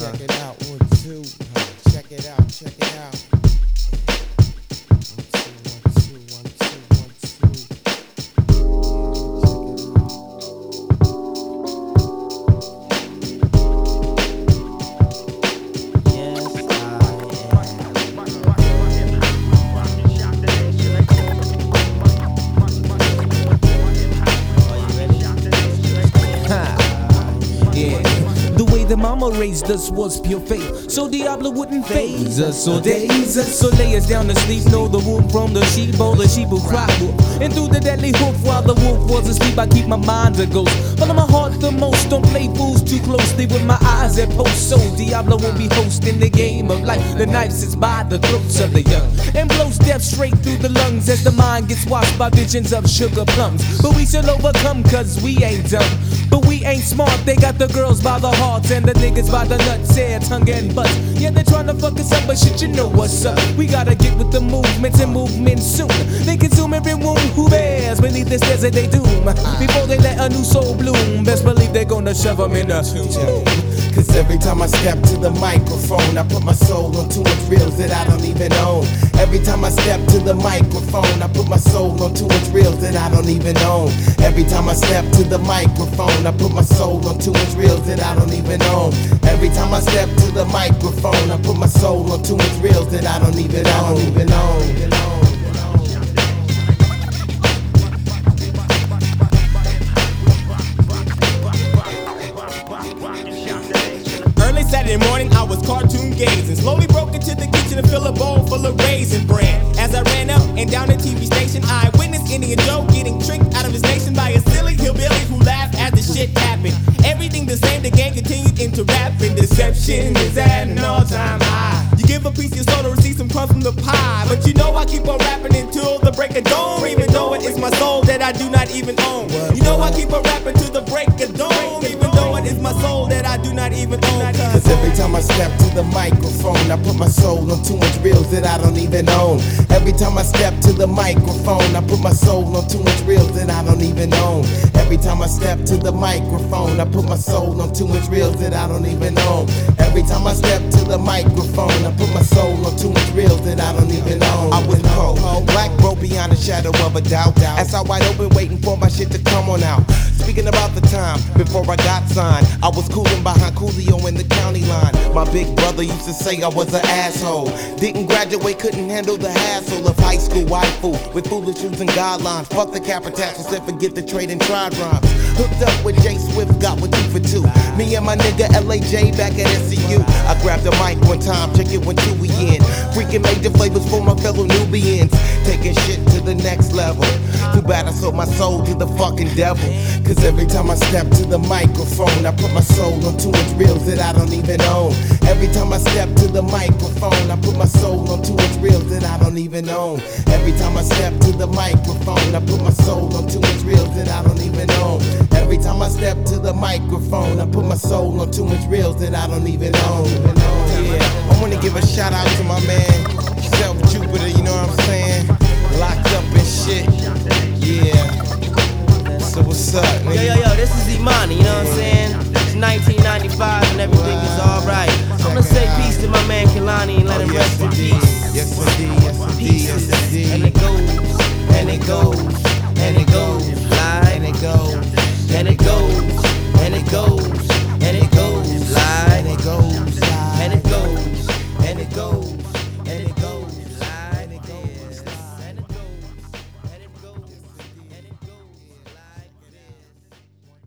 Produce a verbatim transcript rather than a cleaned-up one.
Uh. Check it out, one, two. Check it out, check it out. One, two, one, two, one, two, one, two. The mama raised us was pure faith, so Diablo wouldn't phase us or daze us. So lay us down to sleep, know the wolf from the sheep, or the sheep will cry wolf. And through the deadly hoof while the wolf was asleep, I keep my mind a ghost. Follow my heart the most, don't play fools too closely with my eyes at post. So Diablo won't be hosting the game of life. The knife sits by the throats of the young and blows death straight through the lungs as the mind gets washed by visions of sugar plums. But we shall overcome cause we ain't dumb, but we ain't smart. They got the girls by the hearts and the niggas by the nuts, yeah, tongue and butts. Yeah, they tryna fuck us up, but shit, you know what's up. We gotta get with the movements and movement soon. They consume every wound who bears beneath this desert they doom. Before they let a new soul bloom, best believe they gonna shove them in a tomb. Cause every time I step to the microphone, I put my soul on too much reels that I don't even own. Every time I step to the microphone, I put my soul on too much reels that I don't even own. Every time I step to the microphone, I put my soul on too much reels that I don't even own. Every time I step to the microphone, I put my soul on too much reels that I don't even own. Even own. Early Saturday morning, I was cartoon gazing. Slowly broke into the kitchen and filled a bowl full of raisin bread. As I ran up and down the T V station, I witnessed Indian Joe getting tricked out of his nation by a silly hillbilly who laughed as the shit happened. Everything the same, the gang continued into rapping. Deception is at an all-time high. You give a piece of your soul to receive some crumbs from the pie, but you know I keep on rapping until the break of dawn. Even though it is my soul that I do not even own. You know I keep on rapping till the break of dawn. Even though it is my soul that I do not even own. Cause every time I step to the microphone, I put my soul on too much reels that I don't even own. Every time I step to the microphone, I put my soul on too much reels that I don't even own. Every time I step to the microphone, I put my soul on too much reels that I don't even own. Every time I step to the microphone, I put my soul on too much reels that I don't even own. I was cold, black bro beyond a shadow of a doubt. As I wide open waiting for my shit to come on out. Speaking about the time before I got signed, I was cooling behind Coolio in the county line. My big brother used to say I was an asshole. Didn't graduate, couldn't handle the hassle of high school waifu with foolish shoes and guidelines. Fuck the capitals, said forget the trade and tried rhymes. Hooked up with Jay Swift, got with two for two. Me and my nigga L A J back at S C U. I grabbed the mic one time, check it when two we in. Freaking major flavors for my fellow Nubians. Taking shit to the next level. Too bad I sold my soul to the fucking devil. Cause every time I step to the microphone, I put my soul on too much reels that I don't even own. Every time I step to the microphone, I put my soul on too much reels that I don't even own. Every time I step to the microphone, I put my soul on too much reels that I don't even own. Every time I step to the microphone, I put my soul on too much reels that I don't even own. Yeah, I wanna give a shout out to my man, Self Jupiter, you know what I'm saying? Locked up and shit, yeah. So what's up, nigga? Yo, yo, yo, this is Imani, you know what I'm saying? It's nineteen ninety-five,